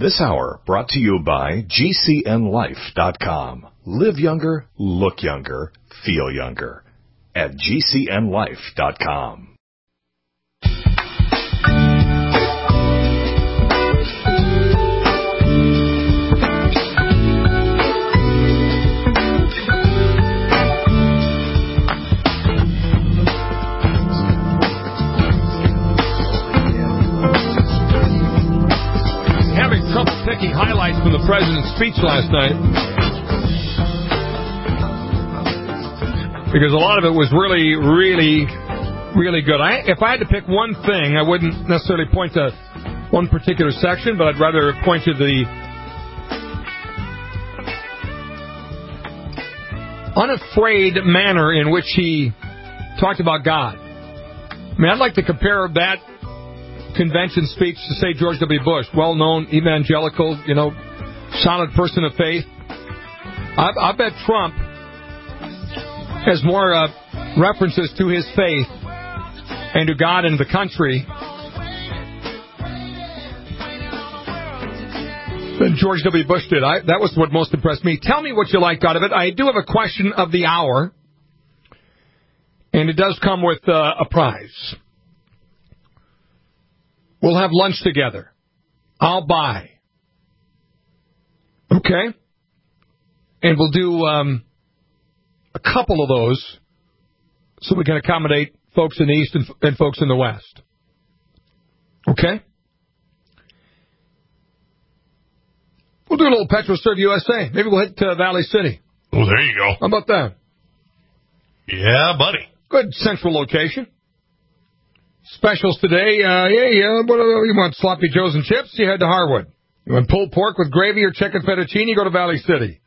This hour brought to you by GCNLife.com. Live younger, look younger, feel younger. At GCNLife.com. Picking highlights from the president's speech last night, because a lot of it was really, really, really good. If I had to pick one thing, I wouldn't necessarily point to one particular section, but I'd rather point to the unafraid manner in which he talked about God. I mean, I'd like to compare that convention speech to, say, George W. Bush, well-known evangelical, solid person of faith. I bet Trump has more references to his faith and to God and the country than George W. Bush did. That was what most impressed me. Tell me what you liked out of it. I do have a question of the hour, and it does come with a prize. We'll have lunch together. I'll buy. Okay? And we'll do a couple of those so we can accommodate folks in the East and folks in the West. Okay? We'll do a little PetroServe USA. Maybe we'll hit Valley City. Oh, there you go. How about that? Yeah, buddy. Good central location. Specials today, what do you want? Sloppy Joes and chips? You head to Harwood. You want pulled pork with gravy or chicken fettuccine? You go to Valley City.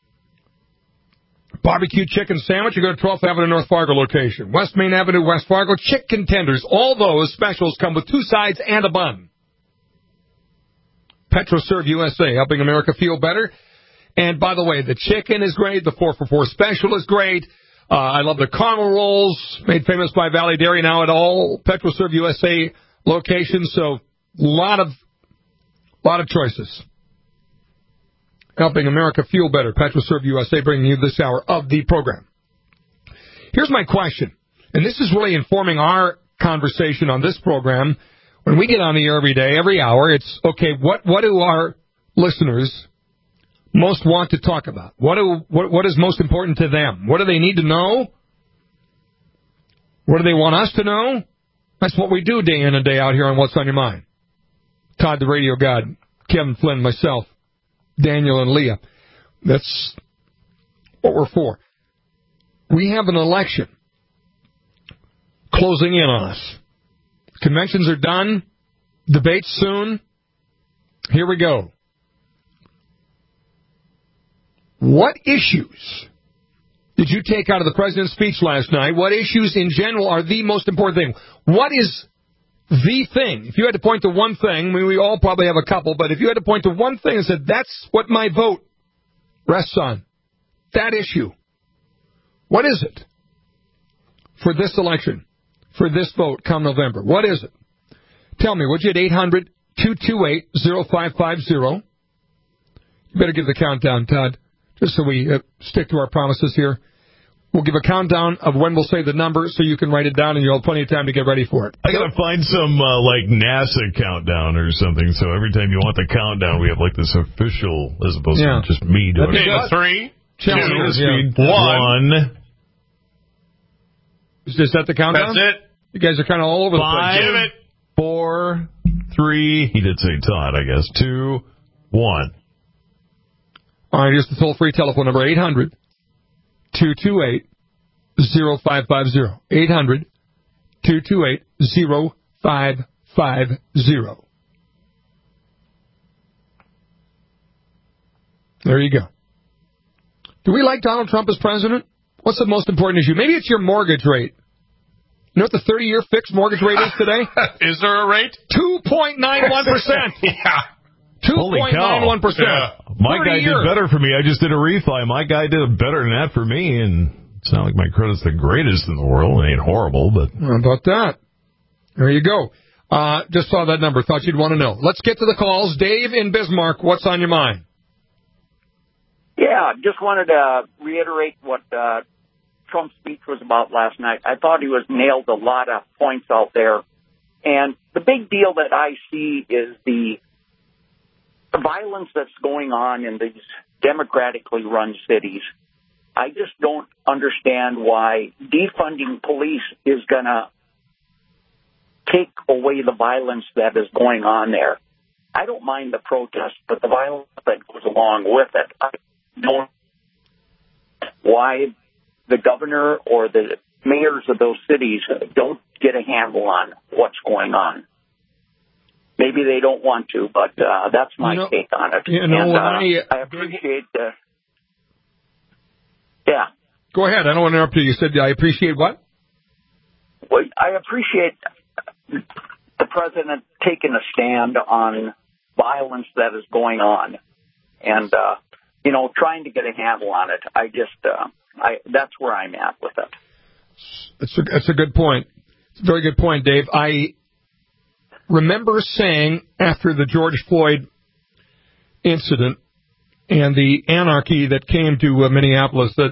Barbecue chicken sandwich? You go to 12th Avenue North Fargo location. West Main Avenue, West Fargo. Chicken tenders. All those specials come with 2 sides and a bun. PetroServe USA, helping America feel better. And by the way, the chicken is great. The 4 for $4 special is great. I love the caramel rolls, made famous by Valley Dairy, now at all PetroServe USA locations. So, lot of choices. Helping America feel better. PetroServe USA bringing you this hour of the program. Here's my question, and this is really informing our conversation on this program. When we get on the air every day, every hour, it's, okay, what do our listeners most want to talk about? What is most important to them? What do they need to know? What do they want us to know? That's what we do day in and day out here on What's on Your Mind. Todd, the radio god, Kevin Flynn, myself, Daniel, and Leah. That's what we're for. We have an election closing in on us. Conventions are done. Debates soon. Here we go. What issues did you take out of the president's speech last night? What issues in general are the most important thing? What is the thing? If you had to point to one thing, I mean, we all probably have a couple, but if you had to point to one thing and said, that's what my vote rests on, that issue, what is it for this election, for this vote come November? What is it? Tell me, would you, at 800-228-0550? You better give the countdown, Todd. Just so we stick to our promises here. We'll give a countdown of when we'll say the number so you can write it down and you'll have plenty of time to get ready for it. I got to find some, like, NASA countdown or something. So every time you want the countdown, we have, like, this official, as opposed to just me doing it. 3, 2, 1. Is that the countdown? That's it. You guys are kind of all over the place. 5, 4, 3. He did say Todd, I guess. 2, 1. All right, here's the toll-free telephone number, 800-228-0550. 800-228-0550. There you go. Do we like Donald Trump as president? What's the most important issue? Maybe it's your mortgage rate. You know what the 30-year fixed mortgage rate is today? Is there a rate? 2.91%. Yeah. 2.91%. Yeah. My guy did better for me. I just did a refi. My guy did better than that for me, and it's not like my credit's the greatest in the world. It ain't horrible, but... How about that? There you go. Just saw that number. Thought you'd want to know. Let's get to the calls. Dave in Bismarck, what's on your mind? Yeah, just wanted to reiterate what Trump's speech was about last night. I thought he nailed a lot of points out there. And the big deal that I see is the violence that's going on in these democratically run cities. I just don't understand why defunding police is going to take away the violence that is going on there. I don't mind the protest, but the violence that goes along with it, I don't why the governor or the mayors of those cities don't get a handle on what's going on. Maybe they don't want to, but that's my take on it. I appreciate the... Yeah. Go ahead. I don't want to interrupt you. You said I appreciate what? Well, I appreciate the president taking a stand on violence that is going on and, trying to get a handle on it. That's where I'm at with it. It's a good point. It's a very good point, Dave. I remember saying after the George Floyd incident and the anarchy that came to Minneapolis that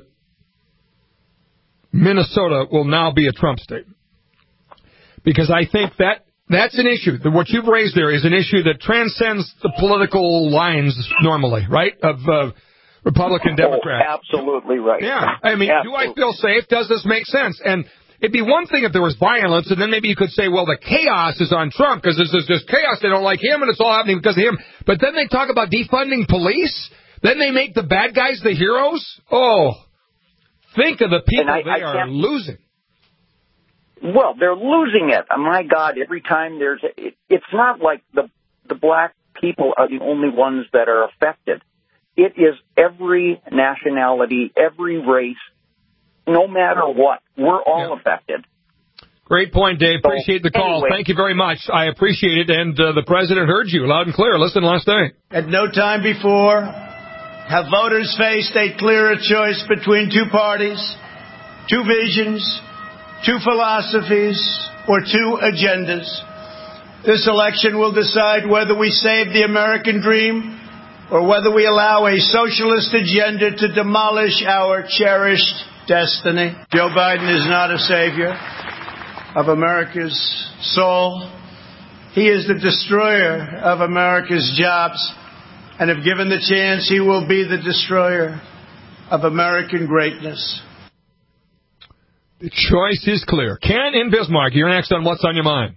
Minnesota will now be a Trump state. Because I think that's an issue. What you've raised there is an issue that transcends the political lines normally, right, of Republican, Democrat. Absolutely right. Yeah. I mean, do I feel safe? Does this make sense? And it'd be one thing if there was violence, and then maybe you could say, well, the chaos is on Trump because this is just chaos. They don't like him, and it's all happening because of him. But then they talk about defunding police. Then they make the bad guys the heroes. Oh, think of the people they are losing. Well, they're losing it. My God, every time it's not like the black people are the only ones that are affected. It is every nationality, every race, no matter what. We're all affected. Great point, Dave. Appreciate the call. Anyway. Thank you very much. I appreciate it. And the president heard you loud and clear. Listen last night. At no time before have voters faced a clearer choice between two parties, two visions, two philosophies, or two agendas. This election will decide whether we save the American dream or whether we allow a socialist agenda to demolish our cherished destiny. Joe Biden is not a savior of America's soul. He is the destroyer of America's jobs. And if given the chance, he will be the destroyer of American greatness. The choice is clear. Ken in Bismarck, you're next on What's on Your Mind.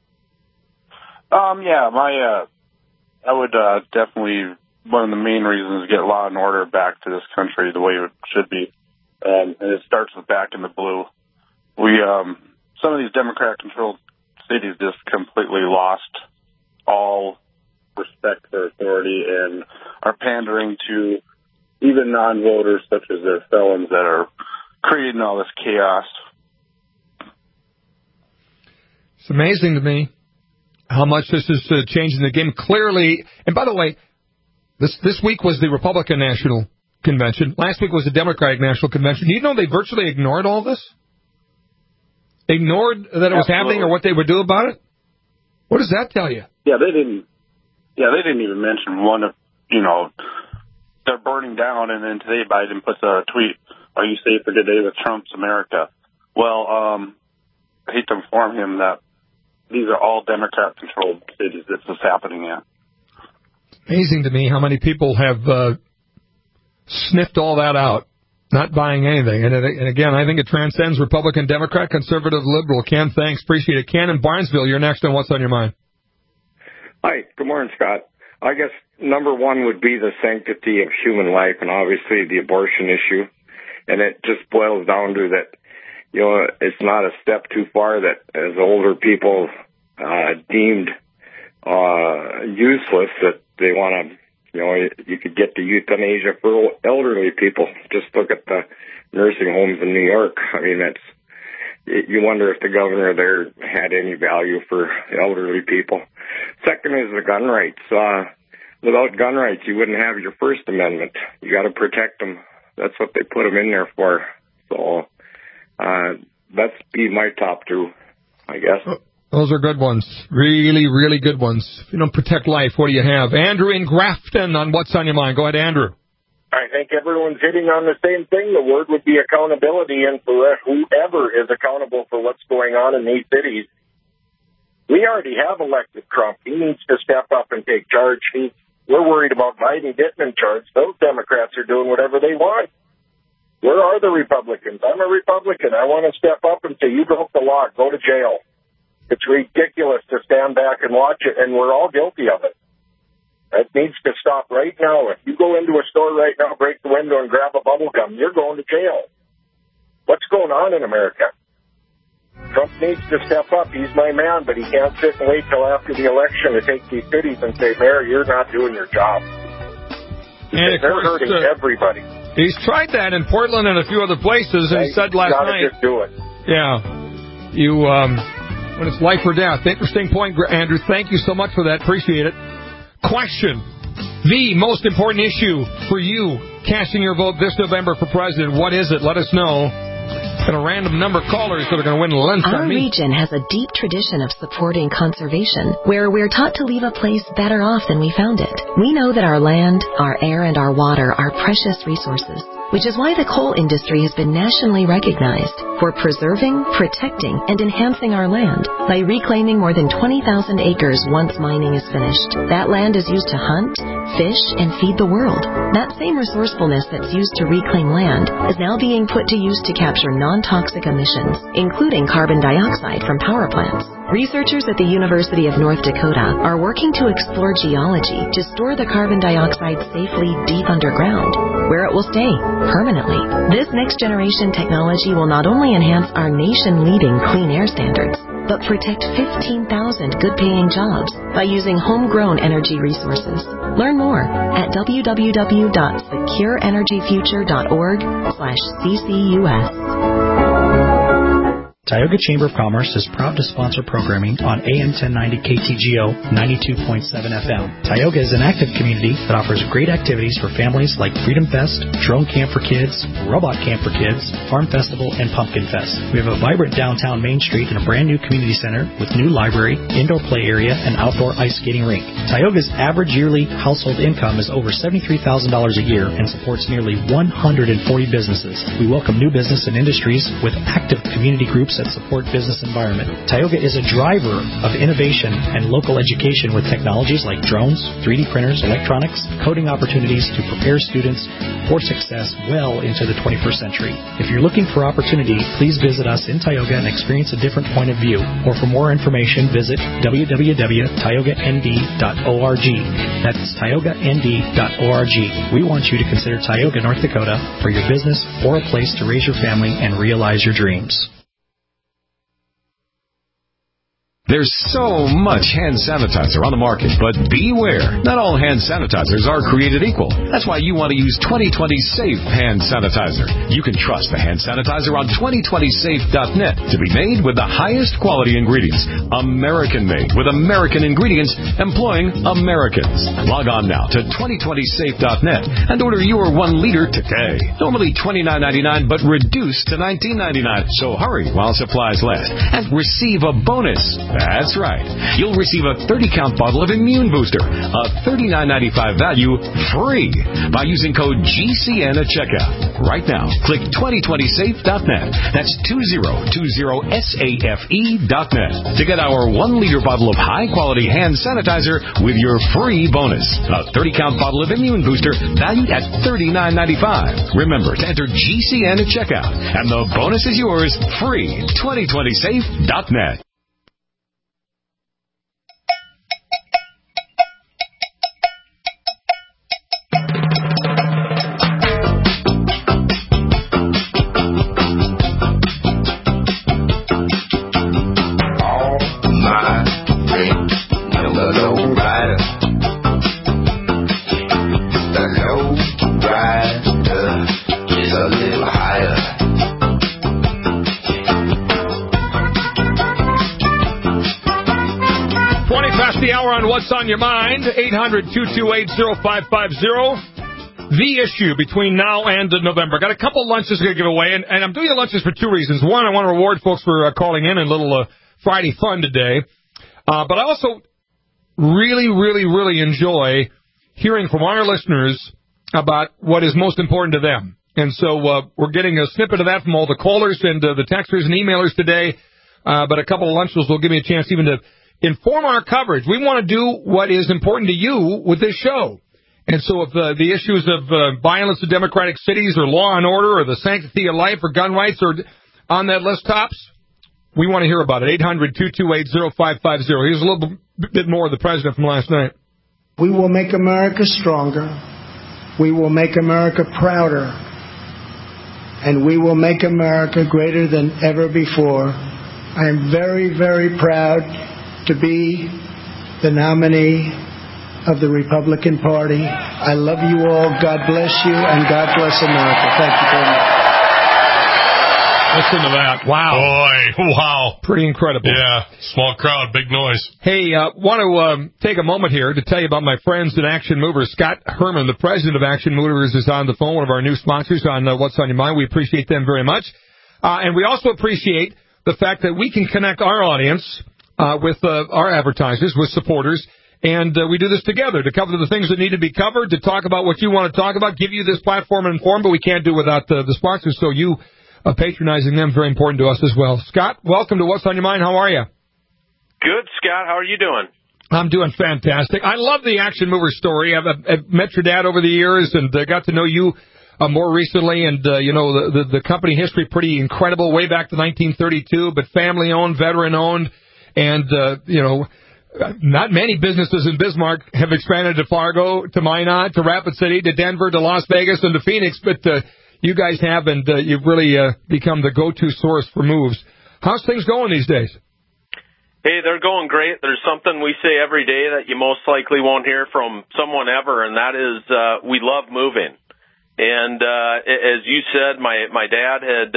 I would definitely, one of the main reasons is get law and order back to this country the way it should be. And it starts with back in the blue. Some of these Democrat-controlled cities just completely lost all respect for authority and are pandering to even non-voters such as their felons that are creating all this chaos. It's amazing to me how much this is changing the game. Clearly, and by the way, this week was the Republican National Convention. Last week was the Democratic National Convention. Do you know they virtually ignored all this? Ignored that it was happening or what they would do about it? What does that tell you? Yeah, they didn't even mention one of, they're burning down, and then today Biden puts a tweet, "Are you safer today with Trump's America?" Well, I hate to inform him that these are all Democrat-controlled cities that this is happening in. Amazing to me how many people have sniffed all that out, not buying anything. And again, I think it transcends Republican, Democrat, conservative, liberal. Ken, thanks. Appreciate it. Ken in Barnesville, you're next on What's on Your Mind. Hi. Good morning, Scott. I guess number one would be the sanctity of human life and obviously the abortion issue. And it just boils down to that, it's not a step too far that as older people deemed useless that they want to, you could get to euthanasia for elderly people. Just look at the nursing homes in New York. I mean, you wonder if the governor there had any value for elderly people. Second is the gun rights. Without gun rights, you wouldn't have your First Amendment. You got to protect them. That's what they put them in there for. So that's be my top two, I guess. Those are good ones. Really, really good ones. If you don't protect life, what do you have? Andrew in Grafton on What's on Your Mind. Go ahead, Andrew. I think everyone's hitting on the same thing. The word would be accountability, and for whoever is accountable for what's going on in these cities. We already have elected Trump. He needs to step up and take charge. We're worried about Biden getting in charge. Those Democrats are doing whatever they want. Where are the Republicans? I'm a Republican. I want to step up and say, you broke the law, go to jail. It's ridiculous to stand back and watch it, and we're all guilty of it. That needs to stop right now. If you go into a store right now, break the window and grab a bubble gum, you're going to jail. What's going on in America? Trump needs to step up. He's my man, but he can't sit and wait till after the election to take these cities and say, Mayor, you're not doing your job. And they're hurting everybody. He's tried that in Portland and a few other places, and he said last night. Just do it. Yeah. When it's life or death. Interesting point, Andrew. Thank you so much for that. Appreciate it. Question. The most important issue for you casting your vote this November for president. What is it? Let us know. And a random number of callers that are going to win lunch on me. Our region has a deep tradition of supporting conservation, where we're taught to leave a place better off than we found it. We know that our land, our air, and our water are precious resources, which is why the coal industry has been nationally recognized for preserving, protecting, and enhancing our land by reclaiming more than 20,000 acres once mining is finished. That land is used to hunt, fish, and feed the world. That same resourcefulness that's used to reclaim land is now being put to use to capture non-toxic emissions, including carbon dioxide from power plants. Researchers at the University of North Dakota are working to explore geology to store the carbon dioxide safely deep underground, where it will stay permanently. This next-generation technology will not only enhance our nation-leading clean air standards, but protect 15,000 good-paying jobs by using homegrown energy resources. Learn more at www.secureenergyfuture.org/CCUS. Tioga Chamber of Commerce is proud to sponsor programming on AM 1090 KTGO 92.7 FM. Tioga is an active community that offers great activities for families like Freedom Fest, Drone Camp for Kids, Robot Camp for Kids, Farm Festival, and Pumpkin Fest. We have a vibrant downtown Main Street and a brand new community center with new library, indoor play area, and outdoor ice skating rink. Tioga's average yearly household income is over $73,000 a year and supports nearly 140 businesses. We welcome new business and industries with active community groups that support business environment. Tioga is a driver of innovation and local education with technologies like drones, 3D printers, electronics, coding opportunities to prepare students for success well into the 21st century. If you're looking for opportunity, please visit us in Tioga and experience a different point of view. Or for more information, visit www.tiogaND.org. That's tiogaND.org. We want you to consider Tioga, North Dakota for your business or a place to raise your family and realize your dreams. There's so much hand sanitizer on the market, but beware. Not all hand sanitizers are created equal. That's why you want to use 2020 Safe Hand Sanitizer. You can trust the hand sanitizer on 2020safe.net to be made with the highest quality ingredients. American-made with American ingredients employing Americans. Log on now to 2020safe.net and order your 1 liter today. Normally $29.99, but reduced to $19.99. So hurry while supplies last and receive a bonus. That's right. You'll receive a 30-count bottle of Immune Booster, a $39.95 value, free by using code GCN at checkout. Right now, click 2020safe.net. That's 2020safe.net to get our 1 liter bottle of high-quality hand sanitizer with your free bonus. A 30-count bottle of Immune Booster valued at $39.95. Remember to enter GCN at checkout, and the bonus is yours free. 2020safe.net. What's on your mind? 800-228-0550. The issue between now and November. Got a couple lunches to give away, and I'm doing the lunches for 2 reasons. One, I want to reward folks for calling in and a little Friday fun today. But I also really enjoy hearing from our listeners about what is most important to them. And so we're getting a snippet of that from all the callers and the texters and emailers today. But a couple of lunches will give me a chance even to inform our coverage. We want to do what is important to you with this show. And so if the issues of violence in democratic cities or law and order or the sanctity of life or gun rights are on that list tops, we want to hear about it. 800-228-0550. Here's a little bit more of the president from last night. We will make America stronger. We will make America prouder. And we will make America greater than ever before. I am very proud to be the nominee of the Republican Party. I love you all. God bless you, and God bless America. Thank you very much. Listen to that. Wow. Boy, wow. Pretty incredible. Yeah, small crowd, big noise. Hey, want to take a moment here to tell you about my friends at Action Movers. Scott Herman, the president of Action Movers, is on the phone, one of our new sponsors on What's on Your Mind. We appreciate them very much. And we also appreciate the fact that we can connect our audience with our advertisers, with supporters, and we do this together to cover the things that need to be covered, to talk about what you want to talk about, give you this platform and inform, but we can't do without the sponsors, so you patronizing them, very important to us as well. Scott, welcome to What's on Your Mind. How are you? Good, Scott. How are you doing? I'm doing fantastic. I love the Action Mover story. I've met your dad over the years and got to know you more recently, and the company history pretty incredible, way back to 1932, but family-owned, veteran-owned, and not many businesses in Bismarck have expanded to Fargo, to Minot, to Rapid City, to Denver, to Las Vegas, and to Phoenix, but you guys have, and you've really become the go-to source for moves. How's things going these days? Hey, they're going great. There's something we say every day that you most likely won't hear from someone ever, and that is we love moving. And as you said, my dad had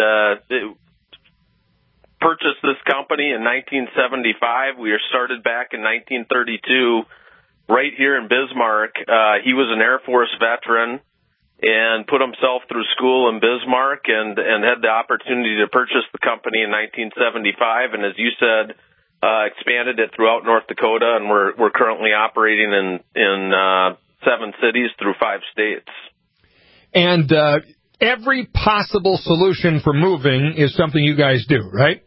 purchased this company in 1975. We were started back in 1932 right here in Bismarck. He was an Air Force veteran and put himself through school in Bismarck and had the opportunity to purchase the company in 1975. And as you said, expanded it throughout North Dakota, and we're currently operating in 7 cities through 5 states. And every possible solution for moving is something you guys do, right?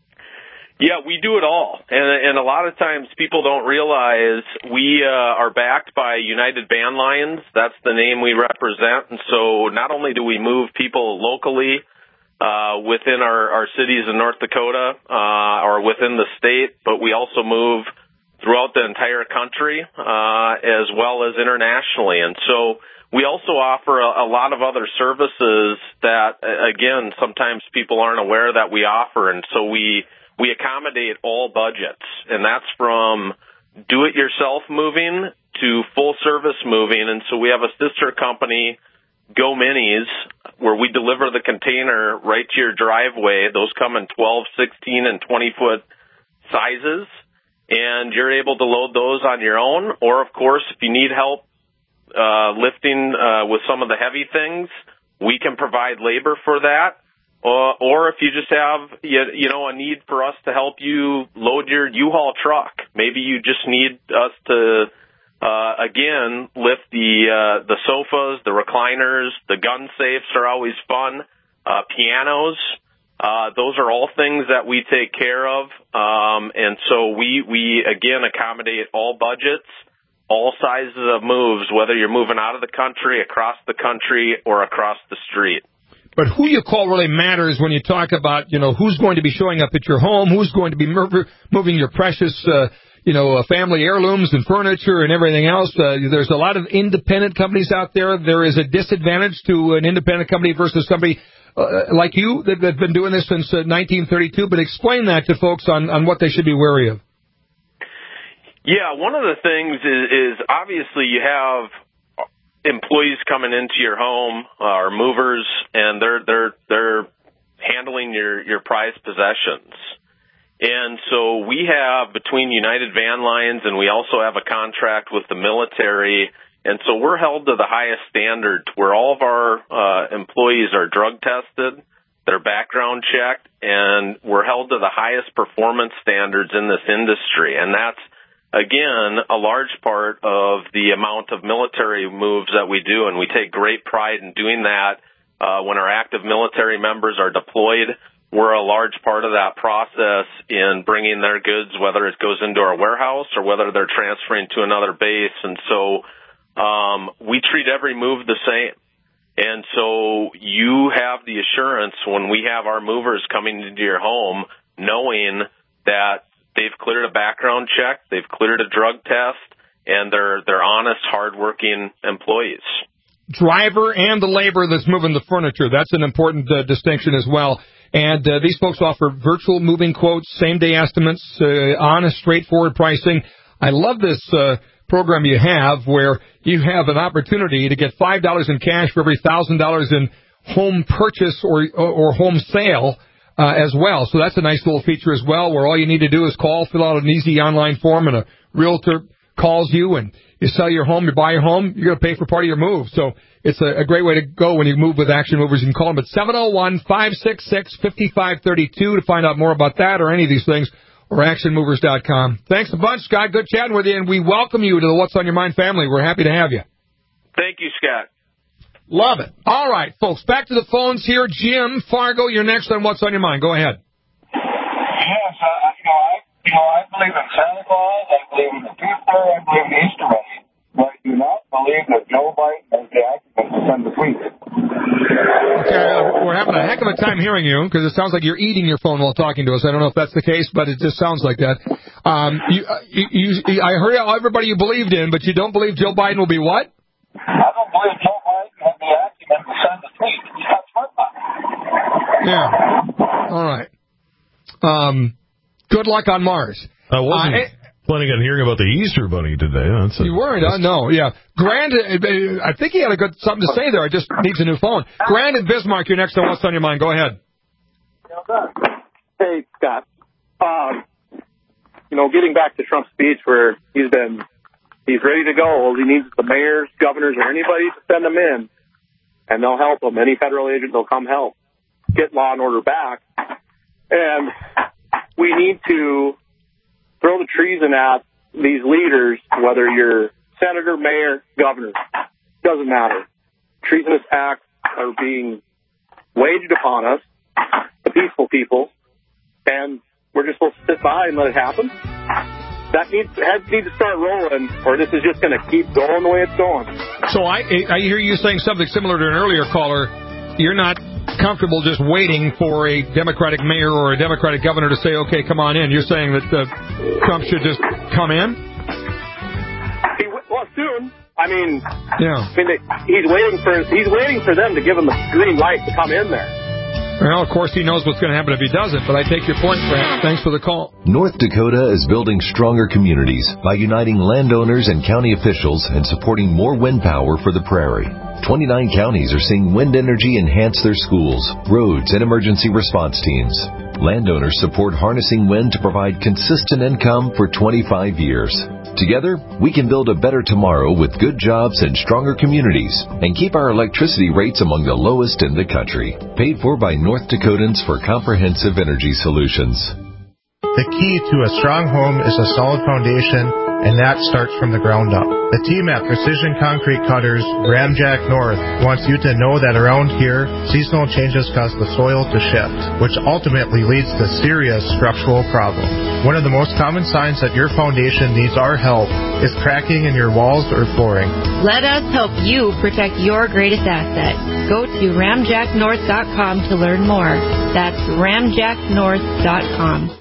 Yeah, we do it all. And a lot of times people don't realize we are backed by United Van Lines. That's the name we represent. And so not only do we move people locally within our cities in North Dakota or within the state, but we also move throughout the entire country as well as internationally. And so we also offer a lot of other services that, again, sometimes people aren't aware that we offer. And so we accommodate all budgets, and that's from do-it-yourself moving to full-service moving. And so we have a sister company, Go Minis, where we deliver the container right to your driveway. Those come in 12, 16, and 20-foot sizes, and you're able to load those on your own. Or, of course, if you need help lifting with some of the heavy things, we can provide labor for that. Or if you just have, a need for us to help you load your U-Haul truck, maybe you just need us to, again, lift the sofas, the recliners, the gun safes are always fun, pianos. Those are all things that we take care of. And so we again, accommodate all budgets, all sizes of moves, whether you're moving out of the country, across the country, or across the street. But who you call really matters when you talk about, who's going to be showing up at your home, who's going to be moving your precious, family heirlooms and furniture and everything else. There's a lot of independent companies out there. There is a disadvantage to an independent company versus somebody like you that's been doing this since 1932. But explain that to folks on what they should be wary of. Yeah, one of the things is obviously you have employees coming into your home or movers, and they're handling your prized possessions. And so we have, between United Van Lines, and we also have a contract with the military, and so we're held to the highest standard where all of our employees are drug tested, They're background checked, and we're held to the highest performance standards in this industry. And that's, again, a large part of the amount of military moves that we do, and we take great pride in doing that. When our active military members are deployed, we're a large part of that process in bringing their goods, whether it goes into our warehouse or whether they're transferring to another base. And so we treat every move the same. And so you have the assurance when we have our movers coming into your home, knowing that they've cleared a background check, they've cleared a drug test, and they're honest, hardworking employees. Driver and the labor that's moving the furniture. That's an important distinction as well. And these folks offer virtual moving quotes, same-day estimates, honest, straightforward pricing. I love this program you have where you have an opportunity to get $5 in cash for every $1,000 in home purchase or home sale as well. So that's a nice little feature as well, where all you need to do is call, fill out an easy online form, and a realtor calls you and you sell your home, you buy your home, you're going to pay for part of your move. So it's a great way to go when you move with Action Movers. You can call them at 701-566-5532 to find out more about that or any of these things, or actionmovers.com. Thanks a bunch, Scott. Good chatting with you, and we welcome you to the What's on Your Mind family. We're happy to have you. Thank you, Scott. Love it. All right, folks, back to the phones here. Jim, Fargo, you're next on What's on Your Mind. Go ahead. Yes, I believe in Santa Claus, I believe in the Tooth Fairy, I believe in Easter Bunny, but I do not believe that Joe Biden has the acumen to send a tweet. Okay, we're having a heck of a time hearing you, because it sounds like you're eating your phone while talking to us. I don't know if that's the case, but it just sounds like that. I heard everybody you believed in, but you don't believe Joe Biden will be what? I don't believe Joe Biden has the acumen to send a tweet. He's not smart enough. Yeah. All right. Good luck on Mars. I wasn't planning on hearing about the Easter Bunny today. You weren't? No, yeah. Grant, I think he had something to say there. I just needs a new phone. Grant and Bismarck, you're next on What's on Your Mind. Go ahead. Hey, Scott. Getting back to Trump's speech where he's ready to go. He needs the mayors, governors, or anybody to send them in, and they'll help him. Any federal agent will come help get law and order back. And we need to throw the treason at these leaders, whether you're senator, mayor, governor, doesn't matter. Treasonous acts are being waged upon us, the peaceful people, and we're just supposed to sit by and let it happen. That needs to start rolling, or this is just going to keep going the way it's going. So I hear you saying something similar to an earlier caller. You're not comfortable just waiting for a Democratic mayor or a Democratic governor to say, okay, come on in. You're saying that Trump should just come in? Well, soon. Yeah. He's waiting for them to give him the green light to come in there. Well, of course, he knows what's going to happen if he doesn't, but I take your point, Brad. Thanks for the call. North Dakota is building stronger communities by uniting landowners and county officials and supporting more wind power for the prairie. 29 counties are seeing wind energy enhance their schools, roads, and emergency response teams. Landowners support harnessing wind to provide consistent income for 25 years. Together, we can build a better tomorrow with good jobs and stronger communities and keep our electricity rates among the lowest in the country. Paid for by North Dakotans for Comprehensive Energy Solutions. The key to a strong home is a solid foundation, and that starts from the ground up. The team at Precision Concrete Cutters, Ramjack North, wants you to know that around here, seasonal changes cause the soil to shift, which ultimately leads to serious structural problems. One of the most common signs that your foundation needs our help is cracking in your walls or flooring. Let us help you protect your greatest asset. Go to ramjacknorth.com to learn more. That's ramjacknorth.com.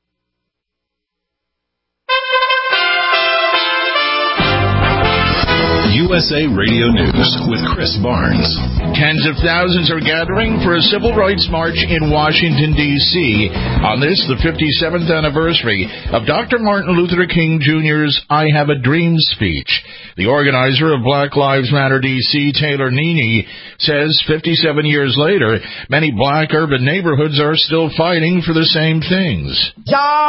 USA Radio News with Chris Barnes. Tens of thousands are gathering for a civil rights march in Washington, D.C. on this, the 57th anniversary of Dr. Martin Luther King Jr.'s I Have a Dream speech. The organizer of Black Lives Matter D.C., Taylor Neene, says 57 years later, many black urban neighborhoods are still fighting for the same things. Jobs,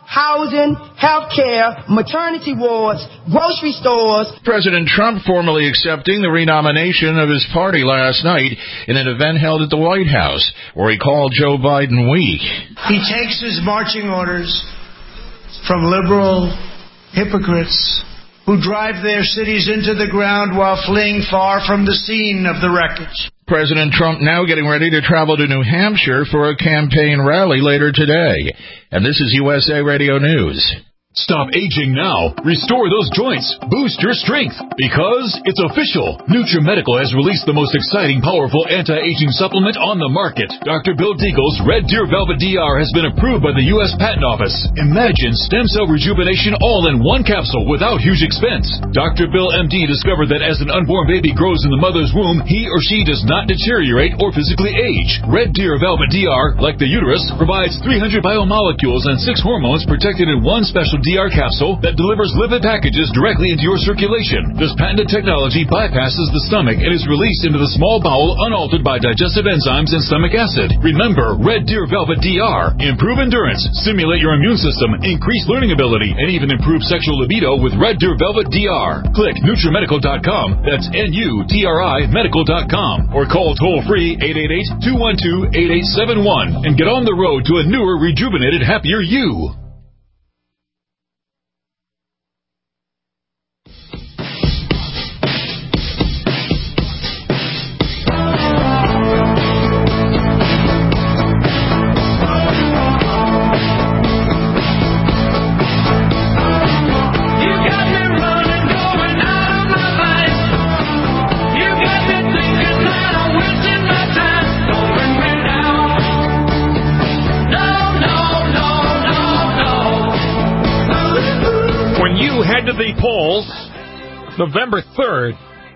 housing, health care, maternity wards, grocery stores. President Trump formally accepting the renomination of his party last night in an event held at the White House, where he called Joe Biden weak. He takes his marching orders from liberal hypocrites who drive their cities into the ground while fleeing far from the scene of the wreckage. President Trump now getting ready to travel to New Hampshire for a campaign rally later today. And this is USA Radio News. Stop aging now. Restore those joints. Boost your strength. Because it's official. NutriMedical has released the most exciting, powerful anti-aging supplement on the market. Dr. Bill Deagle's Red Deer Velvet DR has been approved by the U.S. Patent Office. Imagine stem cell rejuvenation all in one capsule without huge expense. Dr. Bill MD discovered that as an unborn baby grows in the mother's womb, he or she does not deteriorate or physically age. Red Deer Velvet DR, like the uterus, provides 300 biomolecules and 6 hormones protected in one special DR capsule that delivers lipid packages directly into your circulation. This patented technology bypasses the stomach and is released into the small bowel unaltered by digestive enzymes and stomach acid. Remember, Red Deer Velvet DR. Improve endurance, stimulate your immune system, increase learning ability, and even improve sexual libido with Red Deer Velvet DR. Click NutriMedical.com. That's NUTRI Medical.com. Or call toll-free 888-212-8871 and get on the road to a newer, rejuvenated, happier you. Head to the polls November 3rd.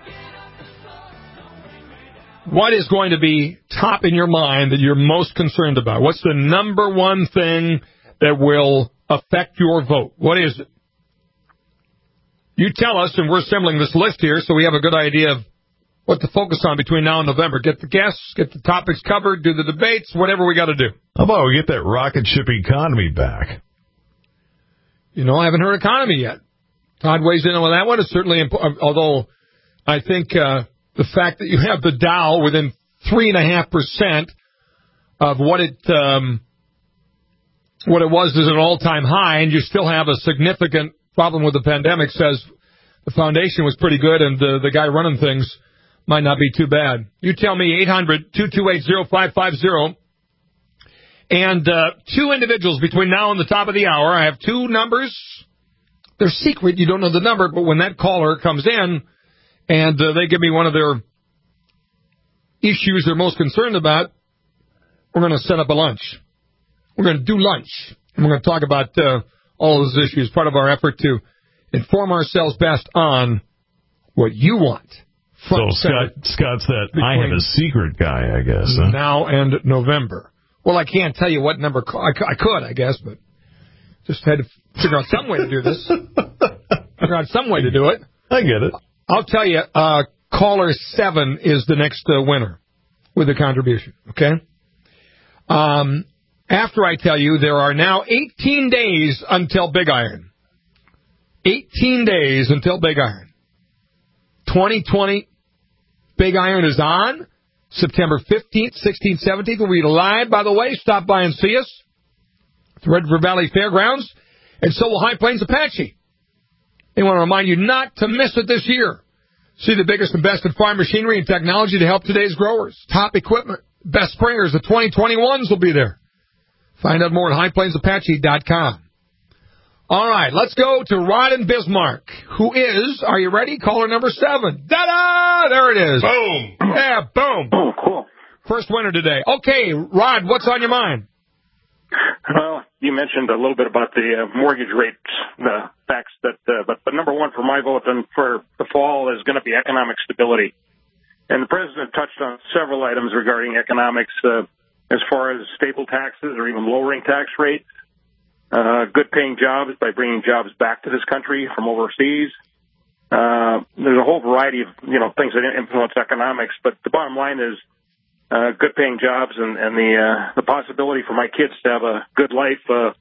What is going to be top in your mind that you're most concerned about? What's the number one thing that will affect your vote? What is it? You tell us, and we're assembling this list here so we have a good idea of what to focus on between now and November. Get the guests, get the topics covered, do the debates, whatever we got to do. How about we get that rocket ship economy back? You know, I haven't heard economy yet. Todd weighs in on that one. It's certainly important, although I think the fact that you have the Dow within 3.5% of what it was as an all-time high, and you still have a significant problem with the pandemic, says the foundation was pretty good, and the guy running things might not be too bad. You tell me, 800-228-0550. And 2 individuals between now and the top of the hour. I have 2 numbers. They're secret. You don't know the number, but when that caller comes in and they give me one of their issues they're most concerned about, we're going to set up a lunch. We're going to do lunch, and we're going to talk about all those issues, part of our effort to inform ourselves best on what you want. So Scott said, I have a secret guy, I guess. Huh? Now and November. Well, I can't tell you what number. I could, I guess, but just had to figure out some way to do this. Figure out some way to do it. I get it. I'll tell you, caller 7 is the next winner with a contribution, okay? After I tell you, there are now 18 days until Big Iron. 18 days until Big Iron. 2020, Big Iron is on. September 15th, 16th, 17th. We'll be live, by the way. Stop by and see us at the Red River Valley Fairgrounds. And so will High Plains Apache. They want to remind you not to miss it this year. See the biggest and best in farm machinery and technology to help today's growers. Top equipment, best springers. The 2021s will be there. Find out more at highplainsapache.com. All right, let's go to Rod in Bismarck, who is, are you ready? Caller number 7. Da-da! There it is. Boom. Yeah, boom. Oh, cool. First winner today. Okay, Rod, what's on your mind? Well, you mentioned a little bit about the mortgage rates, the facts that, but number one for my vote and for the fall is going to be economic stability. And the president touched on several items regarding economics, as far as stable taxes or even lowering tax rates. Good paying jobs by bringing jobs back to this country from overseas. There's a whole variety of, things that influence economics, but the bottom line is, good paying jobs and the possibility for my kids to have a good life,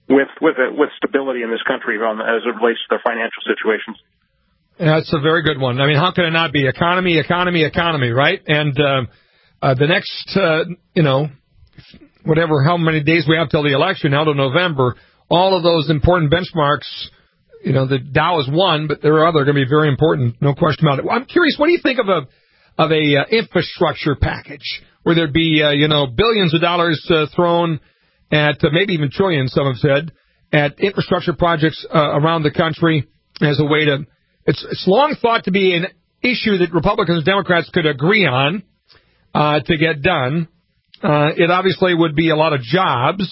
with stability in this country as it relates to their financial situations. Yeah, that's a very good one. I mean, how can it not be? Economy, right? And the next, whatever, how many days we have till the election, now to November, all of those important benchmarks, the Dow is one, but there are other going to be very important, no question about it. I'm curious, what do you think of a infrastructure package where there'd be, billions of dollars thrown at, maybe even trillions, some have said, at infrastructure projects around the country as a way to, it's long thought to be an issue that Republicans and Democrats could agree on to get done. It obviously would be a lot of jobs.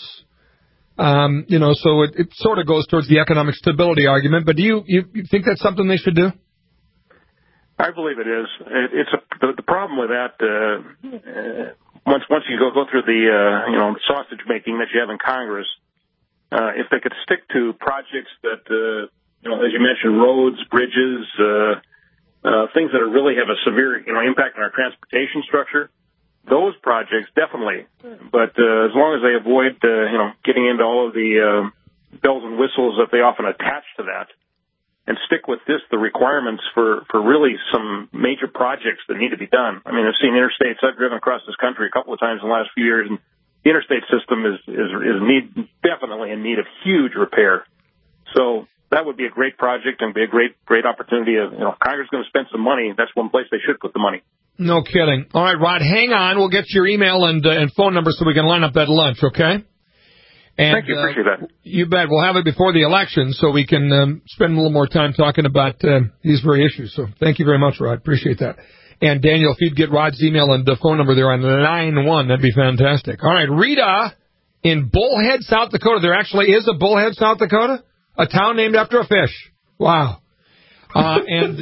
So it sort of goes towards the economic stability argument. But do you think that's something they should do? I believe it is. The problem with that. Once you go through the sausage making that you have in Congress, if they could stick to projects that as you mentioned, roads, bridges, things that really have a severe impact on our transportation structure. Those projects, definitely. But as long as they avoid, getting into all of the bells and whistles that they often attach to that, and stick with the requirements for really some major projects that need to be done. I mean, I've seen interstates. I've driven across this country a couple of times in the last few years, and the interstate system is definitely in need of huge repair. So that would be a great project and be a great opportunity. If Congress is going to spend some money, that's one place they should put the money. No kidding. All right, Rod, hang on. We'll get your email and phone number so we can line up that lunch, okay? And, thank you. Appreciate that. You bet. We'll have it before the election so we can spend a little more time talking about these very issues. So thank you very much, Rod. Appreciate that. And, Daniel, if you'd get Rod's email and the phone number there on line 1, that'd be fantastic. All right, Rita in Bullhead, South Dakota. There actually is a Bullhead, South Dakota, a town named after a fish. Wow. I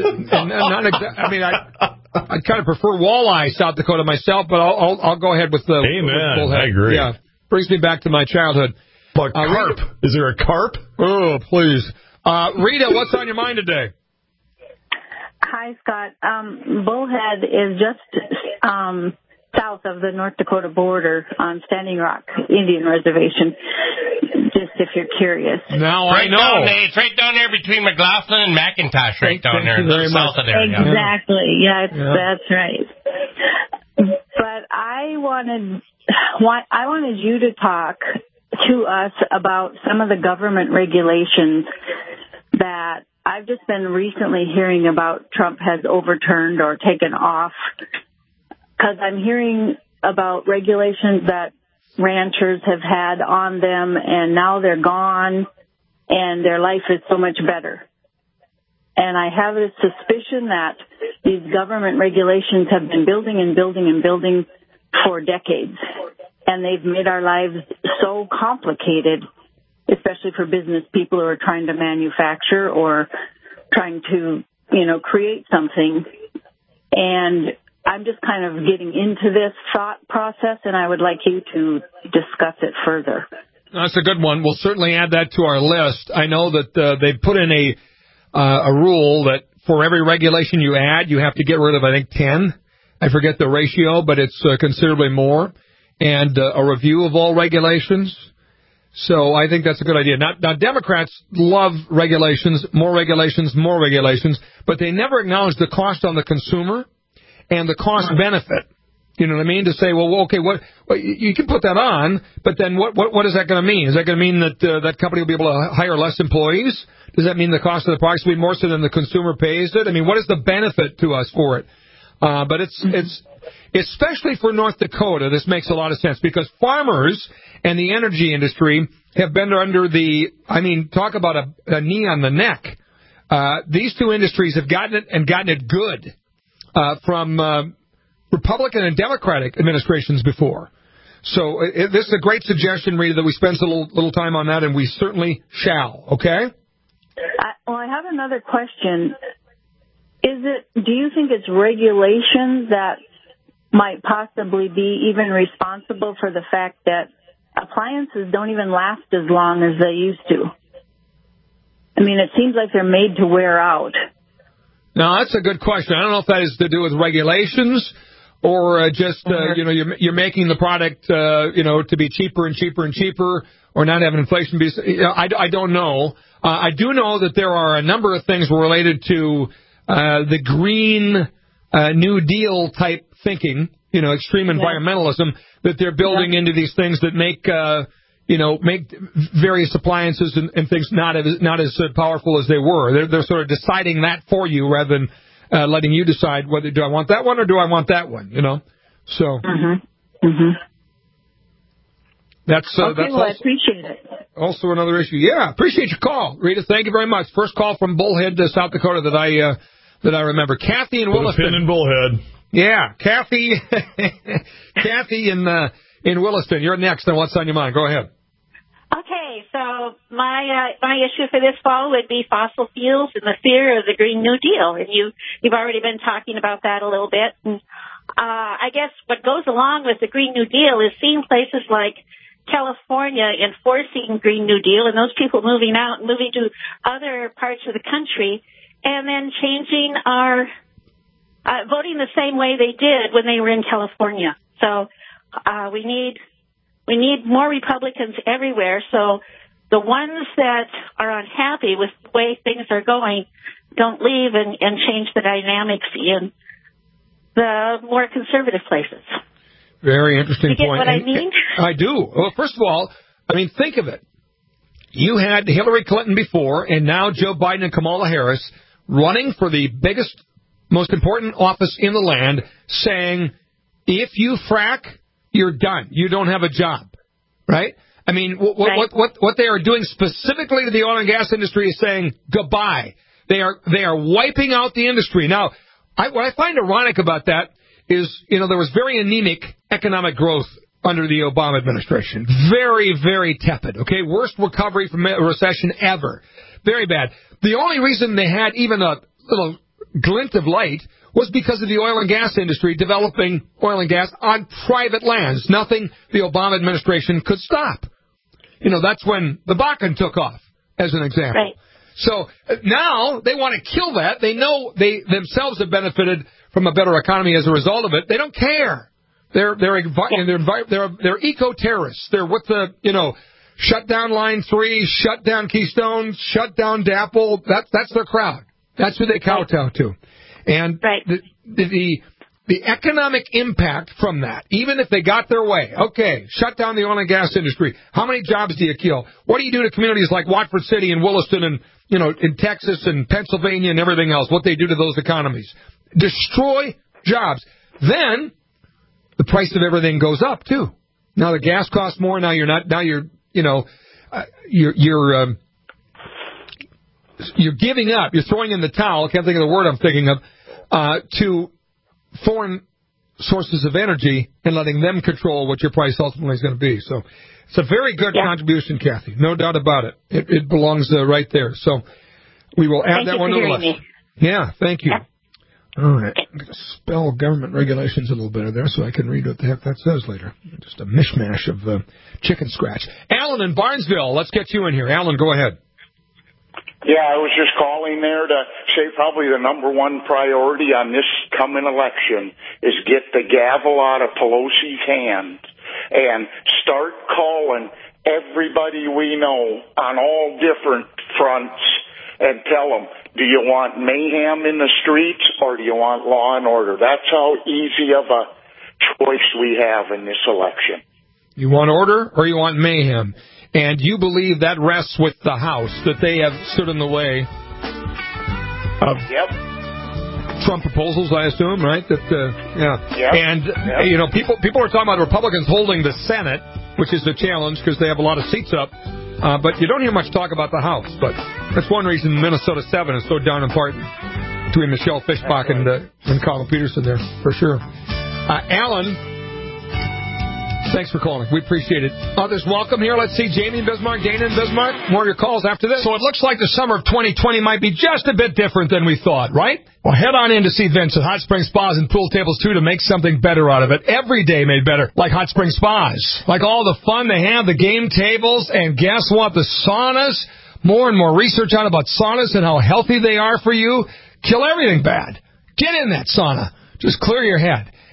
kind of prefer Walleye, South Dakota myself, but I'll go ahead with the Amen. I agree. Yeah, brings me back to my childhood. But carp. Is there a carp? Oh, please. Rita, what's on your mind today? Hi, Scott. Bullhead is just south of the North Dakota border on Standing Rock Indian Reservation, just if you're curious. Now I know. It's right down there between McLaughlin and McIntosh, right down there, south of there. Exactly. Yeah, that's right. But I wanted you to talk to us about some of the government regulations that I've just been recently hearing about Trump has overturned or taken off, because I'm hearing about regulations that ranchers have had on them, and now they're gone, and their life is so much better. And I have a suspicion that these government regulations have been building and building and building for decades, and they've made our lives so complicated, especially for business people who are trying to manufacture or trying to, create something. And I'm just kind of getting into this thought process, and I would like you to discuss it further. That's a good one. We'll certainly add that to our list. I know that they've put in a rule that for every regulation you add, you have to get rid of, I think, 10. I forget the ratio, but it's considerably more. And a review of all regulations. So I think that's a good idea. Now, Democrats love regulations, but they never acknowledge the cost on the consumer and the cost benefit. You know what I mean? To say, well, okay, what you can put that on, but then what is that going to mean? Is that going to mean that that company will be able to hire less employees? Does that mean the cost of the products will be more so than the consumer pays it? I mean, what is the benefit to us for it? But it's especially for North Dakota, this makes a lot of sense, because farmers and the energy industry have been under talk about a knee on the neck. These two industries have gotten it good from Republican and Democratic administrations before. So this is a great suggestion, Rita, that we spend a little time on that, and we certainly shall. Okay? I have another question. Do you think it's regulations that might possibly be even responsible for the fact that appliances don't even last as long as they used to? I mean, it seems like they're made to wear out. Now, that's a good question. I don't know if that is to do with regulations or just you're making the product to be cheaper and cheaper and cheaper, or not having inflation be. I don't know. I do know that there are a number of things related to the Green New Deal type thinking, extreme environmentalism that they're building into these things that make various appliances and things not as powerful as they were. They're sort of deciding that for you rather than letting you decide whether do I want that one or do I want that one. So that's I appreciate it. Also another issue. Yeah, appreciate your call, Rita. Thank you very much. First call from Bullhead, South Dakota that I remember. Kathy in Williston. Pin in Bullhead. Yeah, Kathy. Kathy in Williston. You're next on What's on Your Mind. Go ahead. Okay, so my issue for this fall would be fossil fuels and the fear of the Green New Deal, and you've already been talking about that a little bit. And I guess what goes along with the Green New Deal is seeing places like California enforcing Green New Deal and those people moving out and moving to other parts of the country, and then changing our voting the same way they did when they were in California. So we need more Republicans everywhere. So the ones that are unhappy with the way things are going don't leave and change the dynamics in the more conservative places. Very interesting you get point. What I mean? I do. Well, first of all, think of it. You had Hillary Clinton before, and now Joe Biden and Kamala Harris running for the biggest, most important office in the land, saying, if you frack, you're done. You don't have a job, right? What they are doing specifically to the oil and gas industry is saying goodbye. They are wiping out the industry. Now, what I find ironic about that is, there was very anemic economic growth under the Obama administration. Very, very tepid, okay? Worst recovery from a recession ever. Very bad. The only reason they had even a little glint of light was because of the oil and gas industry developing oil and gas on private lands. Nothing the Obama administration could stop. That's when the Bakken took off, as an example. Right. So now they want to kill that. They know they themselves have benefited from a better economy as a result of it. They don't care. They're eco-terrorists. They're with the, shut down Line 3, shut down Keystone, shut down DAPL. That's their crowd. That's who they kowtow to. And the economic impact from that, even if they got their way, okay, shut down the oil and gas industry. How many jobs do you kill? What do you do to communities like Watford City and Williston and, in Texas and Pennsylvania and everything else? What they do to those economies? Destroy jobs. Then the price of everything goes up too. Now the gas costs more. Now you're giving up. You're throwing in the towel. I can't think of the word I'm thinking of, to foreign sources of energy and letting them control what your price ultimately is going to be. So it's a very good contribution, Kathy. No doubt about it. It belongs right there. So we will add that one to the list. Yeah, thank you. Yeah. All right. I'm going to spell government regulations a little better there so I can read what the heck that says later. Just a mishmash of chicken scratch. Alan in Barnesville, let's get you in here. Alan, go ahead. Yeah, I was just calling there to say probably the number one priority on this coming election is get the gavel out of Pelosi's hand and start calling everybody we know on all different fronts and tell them, do you want mayhem in the streets or do you want law and order? That's how easy of a choice we have in this election. You want order or you want mayhem? And you believe that rests with the House, that they have stood in the way of Trump proposals, I assume, right? And, people are talking about Republicans holding the Senate, which is the challenge because they have a lot of seats up. But you don't hear much talk about the House. But that's one reason Minnesota 7 is so down and parting between Michelle Fischbach and Colin Peterson there, for sure. Alan, thanks for calling. We appreciate it. Others welcome here. Let's see Jamie in Bismarck, Dana in Bismarck. More of your calls after this. So it looks like the summer of 2020 might be just a bit different than we thought, right? Well, head on in to see Vince at Hot Spring Spas and Pool Tables, too, to make something better out of it. Every day made better, like Hot Spring Spas. Like all the fun they have, the game tables, and guess what? The saunas. More and more research out about saunas and how healthy they are for you. Kill everything bad. Get in that sauna. Just clear your head.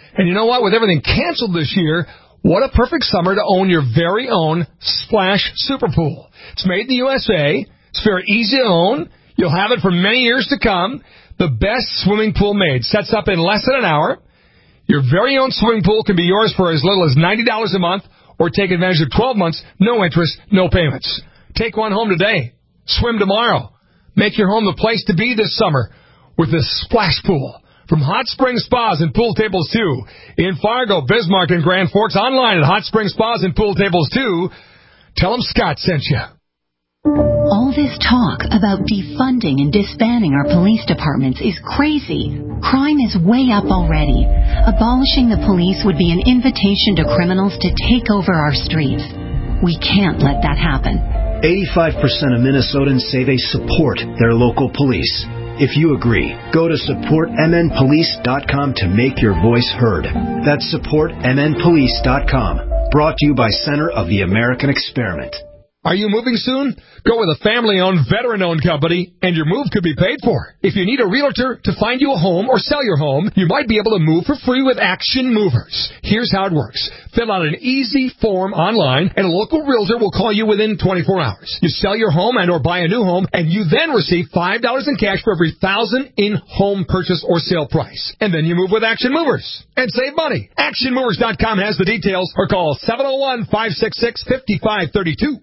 And you know what? With everything canceled this year, what a perfect summer to own your very own Splash Super Pool. It's made in the USA. It's very easy to own. You'll have it for many years to come. The best swimming pool made. Sets up in less than an hour. Your very own swimming pool can be yours for as little as $90 a month, or take advantage of 12 months, no interest, no payments. Take one home today. Swim tomorrow. Make your home the place to be this summer with the Splash Pool. From Hot Spring Spas and Pool Tables 2 in Fargo, Bismarck, and Grand Forks. Online at Hot Spring Spas and Pool Tables 2. Tell them Scott sent you. All this talk about defunding and disbanding our police departments is crazy. Crime is way up already. Abolishing the police would be an invitation to criminals to take over our streets. We can't let that happen. 85% of Minnesotans say they support their local police. If you agree, go to supportmnpolice.com to make your voice heard. That's supportmnpolice.com. Brought to you by Center of the American Experiment. Are you moving soon? Go with a family-owned, veteran-owned company, and your move could be paid for. If you need a realtor to find you a home or sell your home, you might be able to move for free with Action Movers. Here's how it works. Fill out an easy form online, and a local realtor will call you within 24 hours. You sell your home and or buy a new home, and you then receive $5 in cash for every $1,000 in home purchase or sale price. And then you move with Action Movers and save money. ActionMovers.com has the details, or call 701-566-5532.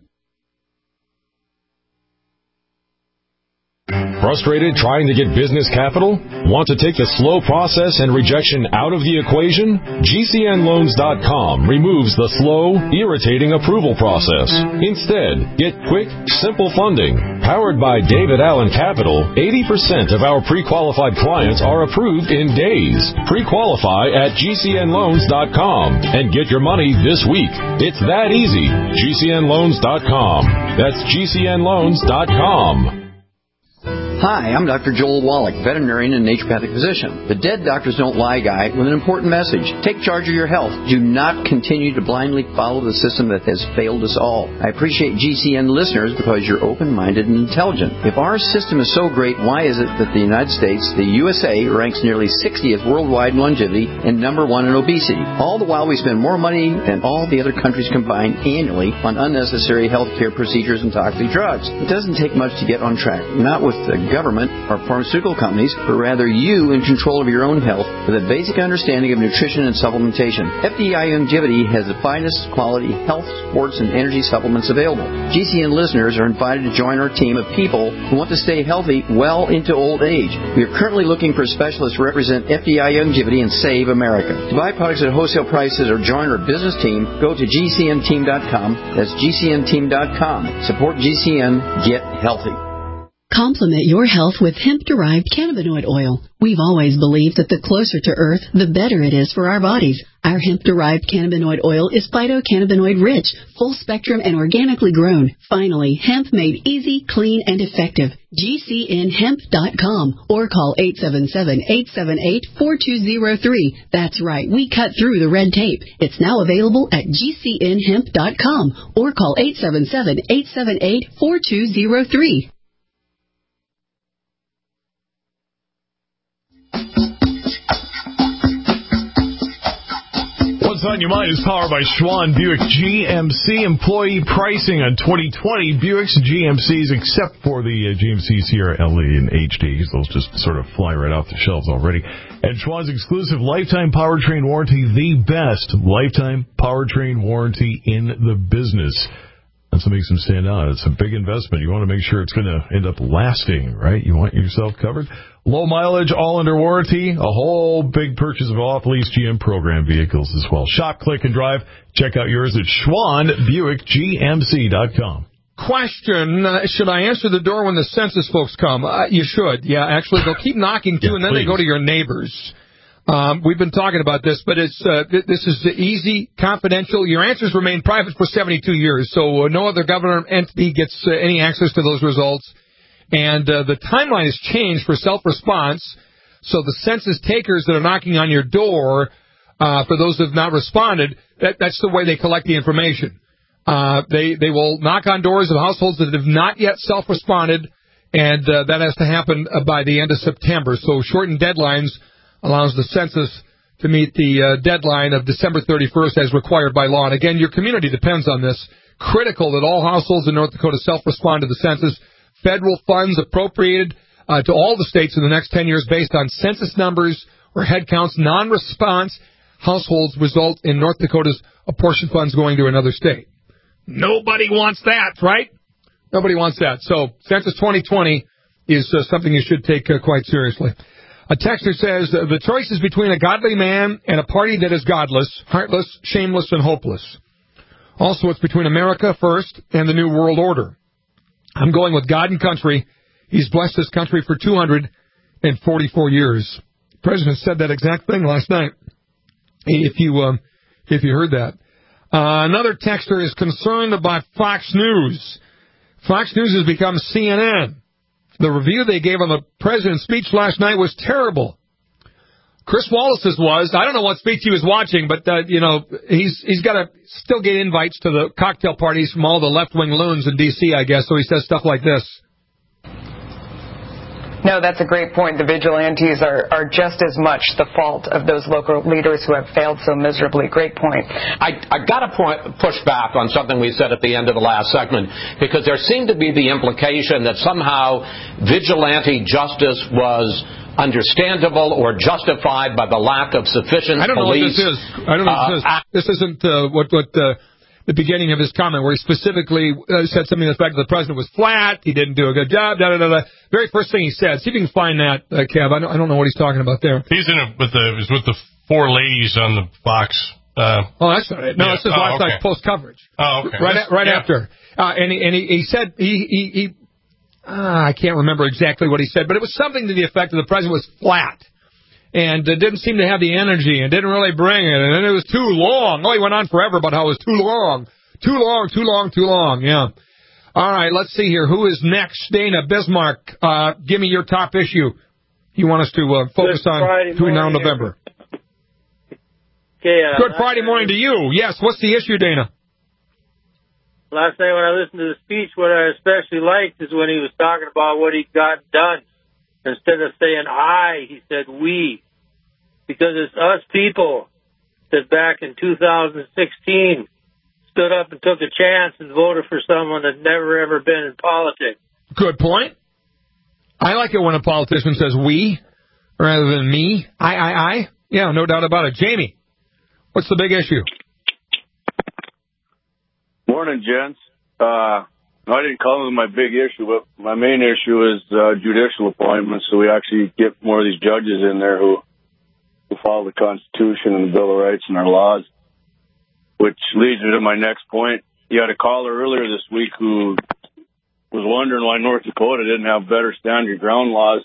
Frustrated trying to get business capital? Want to take the slow process and rejection out of the equation? GCNLoans.com removes the slow, irritating approval process. Instead, get quick, simple funding. Powered by David Allen Capital, 80% of our pre-qualified clients are approved in days. Pre-qualify at GCNLoans.com and get your money this week. It's that easy. GCNLoans.com. That's GCNLoans.com. Hi, I'm Dr. Joel Wallach, veterinarian and naturopathic physician. The Dead Doctors Don't Lie guy with an important message. Take charge of your health. Do not continue to blindly follow the system that has failed us all. I appreciate GCN listeners because you're open-minded and intelligent. If our system is so great, why is it that the United States, the USA, ranks nearly 60th worldwide in longevity and number 1 in obesity? All the while we spend more money than all the other countries combined annually on unnecessary health care procedures and toxic drugs. It doesn't take much to get on track. Not with the government or pharmaceutical companies, but rather you in control of your own health with a basic understanding of nutrition and supplementation. FDI Longevity has the finest quality health, sports, and energy supplements available. GCN listeners are invited to join our team of people who want to stay healthy well into old age. We are currently looking for specialists to represent FDI Longevity and Save America. To buy products at wholesale prices or join our business team, go to GCNteam.com. That's GCNteam.com. Support GCN. Get healthy. Complement your health with hemp-derived cannabinoid oil. We've always believed that the closer to Earth, the better it is for our bodies. Our hemp-derived cannabinoid oil is phytocannabinoid-rich, full-spectrum, and organically grown. Finally, hemp made easy, clean, and effective. GCNhemp.com or call 877-878-4203. That's right, we cut through the red tape. It's now available at GCNhemp.com or call 877-878-4203. What's on Your Mind is powered by Schwann Buick GMC. Employee pricing on 2020 Buicks and GMCs, except for the GMC Sierra LE and HDs. Those just sort of fly right off the shelves already. And Schwann's exclusive lifetime powertrain warranty, the best lifetime powertrain warranty in the business. That's what makes them stand out. It's a big investment. You want to make sure it's going to end up lasting, right? You want yourself covered. Low mileage, all under warranty. A whole big purchase of off-lease GM program vehicles as well. Shop, click, and drive. Check out yours at SchwannBuickGMC.com. Question, should I answer the door when the census folks come? You should. Yeah, actually, they'll keep knocking, too, and then they go to your neighbors. We've been talking about this, but it's this is easy, confidential. Your answers remain private for 72 years, so no other government entity gets any access to those results. And the timeline has changed for self-response, so the census takers that are knocking on your door, for those who have not responded, that's the way they collect the information. They will knock on doors of households that have not yet self-responded, and that has to happen by the end of September. So shortened deadlines allows the census to meet the deadline of December 31st as required by law. And again, your community depends on this. Critical that all households in North Dakota self-respond to the census. Federal funds appropriated to all the states in the next 10 years based on census numbers or head counts. Non-response households result in North Dakota's apportioned funds going to another state. Nobody wants that, right? Nobody wants that. So Census 2020 is something you should take quite seriously. A texter says, the choice is between a godly man and a party that is godless, heartless, shameless, and hopeless. Also, it's between America first and the New World Order. I'm going with God and country. He's blessed this country for 244 years. The president said that exact thing last night, if you heard that. Another texter is concerned about Fox News. Fox News has become CNN. The review they gave on the president's speech last night was terrible. Chris Wallace's was. I don't know what speech he was watching, but, he's got to still get invites to the cocktail parties from all the left-wing loons in D.C., I guess, so he says stuff like this. No, that's a great point. The vigilantes are just as much the fault of those local leaders who have failed so miserably. Great point. I got to push back on something we said at the end of the last segment, because there seemed to be the implication that somehow vigilante justice was understandable or justified by the lack of sufficient police. I don't know what this is. I don't know what this is. This isn't what the beginning of his comment, where he specifically said something to the fact that the president was flat, he didn't do a good job, da-da-da-da. Very first thing he said. See if you can find that, Kev. I don't know what he's talking about there. He's with the four ladies on the box. That's not it. No, this is last night's post coverage. Oh, okay. Right after. And he said I can't remember exactly what he said, but it was something to the effect that the president was flat. And didn't seem to have the energy and didn't really bring it. And it was too long. Oh, he went on forever about how it was too long. Too long. Yeah. All right, let's see here. Who is next? Dana Bismarck, give me your top issue you want us to focus on between now and November. Okay, Good Friday morning to you. Yes, what's the issue, Dana? Last night when I listened to the speech, what I especially liked is when he was talking about what he'd gotten done. Instead of saying I, he said we. Because it's us people that back in 2016 stood up and took a chance and voted for someone that's never, ever been in politics. Good point. I like it when a politician says we rather than me. I. Yeah, no doubt about it. Jamie, what's the big issue? Morning, gents. I didn't call it my big issue, but my main issue is judicial appointments, so we actually get more of these judges in there who follow the Constitution and the Bill of Rights and our laws, which leads me to my next point. You had a caller earlier this week who was wondering why North Dakota didn't have better stand your ground laws.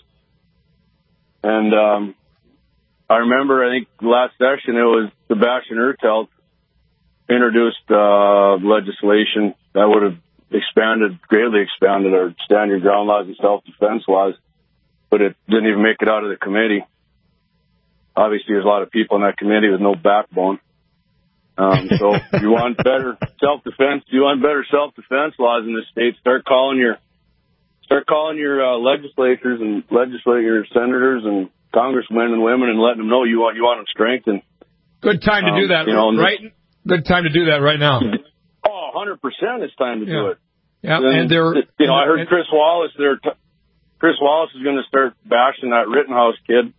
And I remember, I think last session, it was Sebastian Urtelt introduced legislation that would have greatly expanded our stand your ground laws and self-defense laws, but it didn't even make it out of the committee. Obviously, there's a lot of people in that committee with no backbone. So if you want better self-defense laws in this state, start calling your legislators and legislators, senators and congressmen and women and letting them know you want them strengthened. Good time to do that, right? Good time to do that right now. 100% it's time to do it. Yeah, and I heard Chris Wallace there. Chris Wallace is going to start bashing that Rittenhouse kid.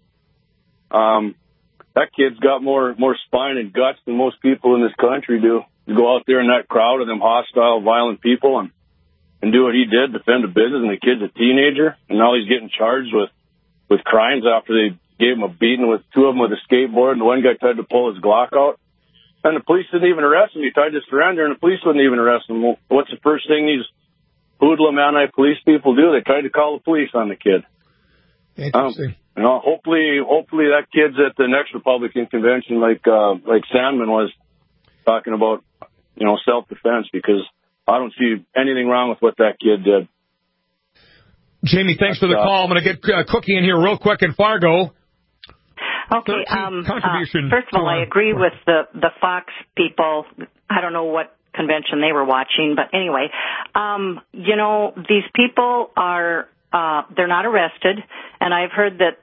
That kid's got more spine and guts than most people in this country do. To go out there in that crowd of them hostile, violent people and do what he did, defend a business, and the kid's a teenager, and now he's getting charged with crimes after they gave him a beating with two of them with a skateboard, and the one guy tried to pull his Glock out. And the police didn't even arrest him. He tried to surrender, and the police wouldn't even arrest him. Well, what's the first thing these hoodlum anti-police people do? They tried to call the police on the kid. Interesting. Hopefully that kid's at the next Republican convention, like Sandman was talking about, self-defense, because I don't see anything wrong with what that kid did. Jamie, thanks for the call. I'm going to get Cookie in here real quick in Fargo. Okay. First of all, I agree with the Fox people. I don't know what convention they were watching, but anyway, these people are they're not arrested, and I've heard that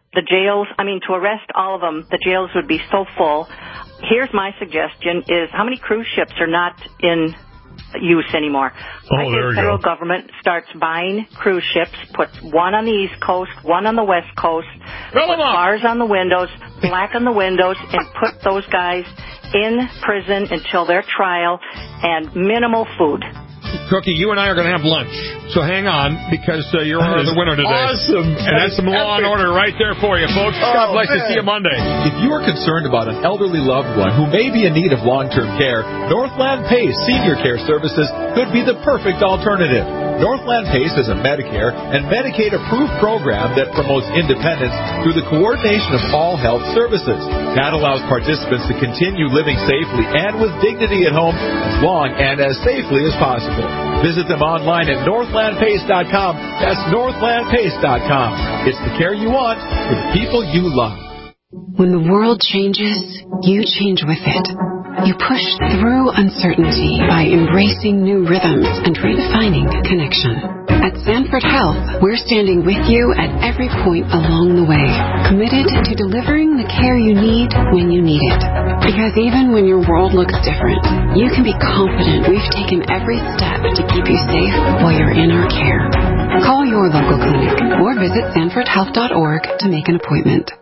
the jails, to arrest all of them, the jails would be so full. Here's my suggestion is how many cruise ships are not in use anymore? I think the federal government starts buying cruise ships, puts one on the East Coast, one on the West Coast, put bars on the windows, black on the windows, and put those guys in prison until their trial, and minimal food. Cookie, you and I are going to have lunch, so hang on, because you're the winner today. Awesome. And that's some Law and Order right there for you, folks. God bless you. See you Monday. If you are concerned about an elderly loved one who may be in need of long-term care, Northland PACE Senior Care Services could be the perfect alternative. Northland PACE is a Medicare and Medicaid-approved program that promotes independence through the coordination of all health services. That allows participants to continue living safely and with dignity at home as long and as safely as possible. Visit them online at northlandpace.com. That's northlandpace.com. It's the care you want for the people you love. When the world changes, you change with it. You push through uncertainty by embracing new rhythms and redefining connection. At Sanford Health, we're standing with you at every point along the way, committed to delivering the care you need when you need it. Because even when your world looks different, you can be confident we've taken every step to keep you safe while you're in our care. Call your local clinic or visit sanfordhealth.org to make an appointment.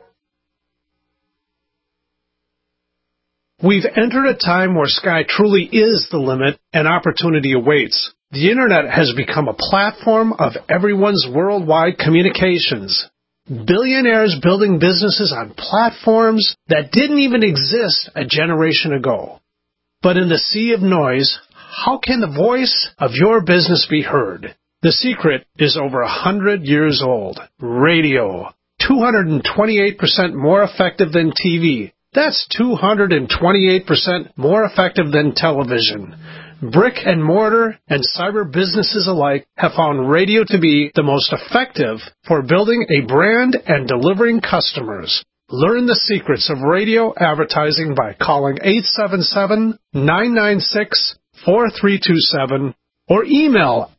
We've entered a time where sky truly is the limit and opportunity awaits. The Internet has become a platform of everyone's worldwide communications. Billionaires building businesses on platforms that didn't even exist a generation ago. But in the sea of noise, how can the voice of your business be heard? The secret is over 100 years old. Radio. 228% more effective than TV. That's 228% more effective than television. Brick and mortar and cyber businesses alike have found radio to be the most effective for building a brand and delivering customers. Learn the secrets of radio advertising by calling 877-996-4327 or email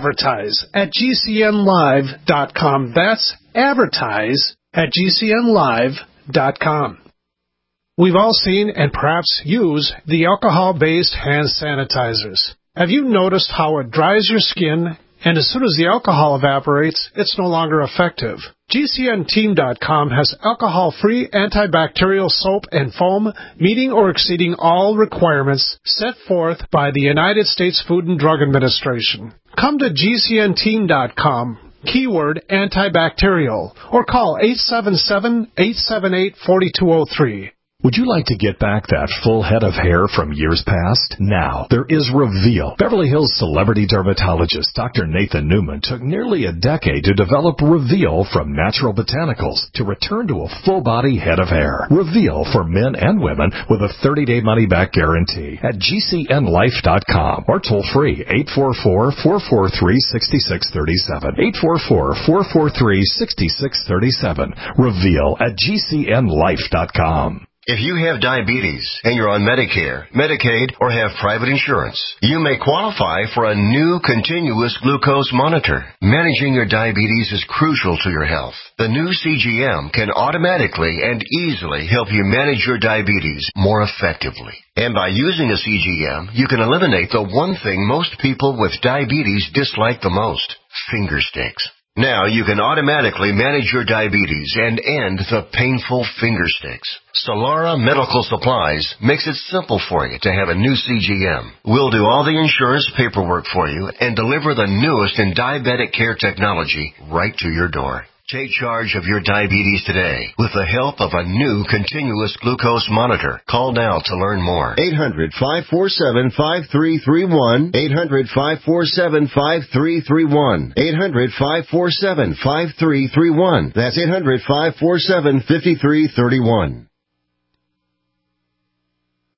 advertise@gcnlive.com. That's advertise@gcnlive.com. We've all seen and perhaps use the alcohol-based hand sanitizers. Have you noticed how it dries your skin, and as soon as the alcohol evaporates, it's no longer effective? GCNteam.com has alcohol-free antibacterial soap and foam meeting or exceeding all requirements set forth by the United States Food and Drug Administration. Come to GCNteam.com. Keyword antibacterial, or call 877-878-4203. Would you like to get back that full head of hair from years past? Now, there is Reveal. Beverly Hills celebrity dermatologist Dr. Nathan Newman took nearly a decade to develop Reveal from natural botanicals to return to a full-body head of hair. Reveal for men and women with a 30-day money-back guarantee at GCNlife.com or toll-free 844-443-6637. 844-443-6637. Reveal at GCNlife.com. If you have diabetes and you're on Medicare, Medicaid, or have private insurance, you may qualify for a new continuous glucose monitor. Managing your diabetes is crucial to your health. The new CGM can automatically and easily help you manage your diabetes more effectively. And by using a CGM, you can eliminate the one thing most people with diabetes dislike the most: finger sticks. Now you can automatically manage your diabetes and end the painful finger sticks. Solara Medical Supplies makes it simple for you to have a new CGM. We'll do all the insurance paperwork for you and deliver the newest in diabetic care technology right to your door. Take charge of your diabetes today with the help of a new continuous glucose monitor. Call now to learn more. 800-547-5331. 800-547-5331. 800-547-5331. That's 800-547-5331.